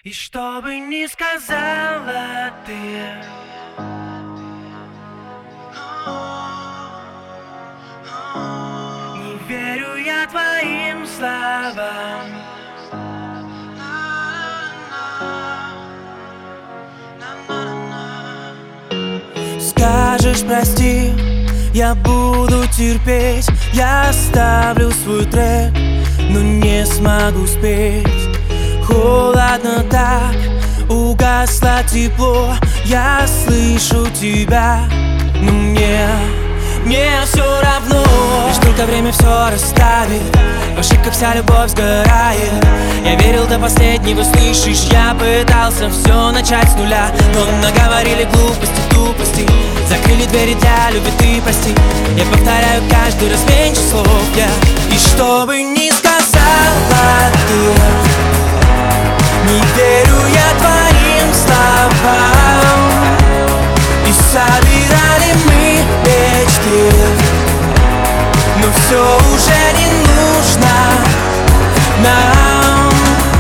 И что бы ни сказала ты, не верю я твоим словам. Скажешь прости, я буду терпеть. Я оставлю свой трек, но не смогу спеть. Холодно так, угасло тепло. Я слышу тебя, но мне все равно. Лишь только время все расставит, в ошибках вся любовь сгорает. Я верил до последнего, слышишь, я пытался все начать с нуля, но наговорили глупости, тупости, закрыли двери для любви, ты прости. Я повторяю каждый раз меньше слов я. И что бы ни сказала ты, не верю я твоим словам. И собирали мы мечты, но все уже не нужно нам.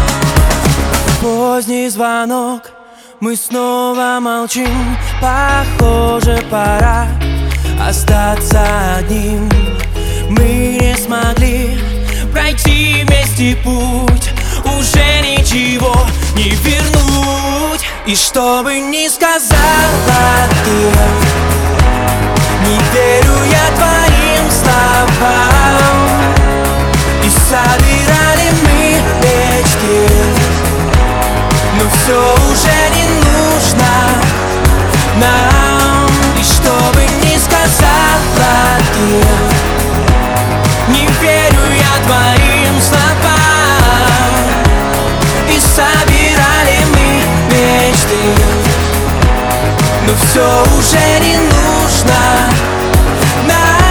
Поздний звонок, мы снова молчим. Похоже, пора остаться одним. Мы не смогли пройти вместе путь, уже ничего не вернуть. И что бы ни сказала ты, не верю я твоим словам. И собирали мы мечты, но все уже не нужно нам. И что бы ни сказала ты, не верю я твоим словам. И собирали мы мечты, но все уже не нужно нам.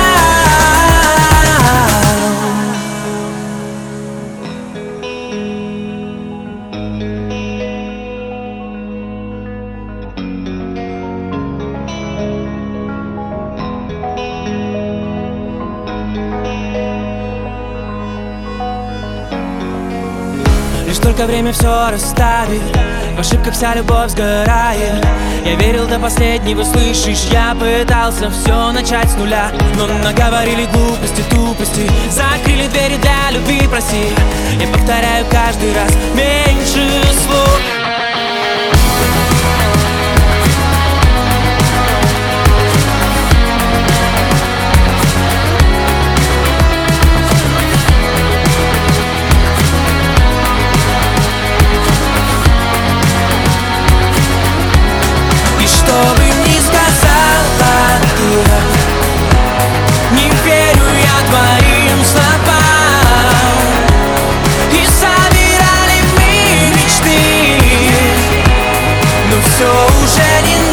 Лишь только время все расставит, в ошибках вся любовь сгорает. Я верил до последнего, слышишь, я пытался все начать с нуля, но наговорили глупости, тупости, закрыли двери для любви, прости. Я повторяю каждый раз меньше слов. Что бы ни сказала ты, не верю я твоим словам. И собирали мы мечты, но все уже не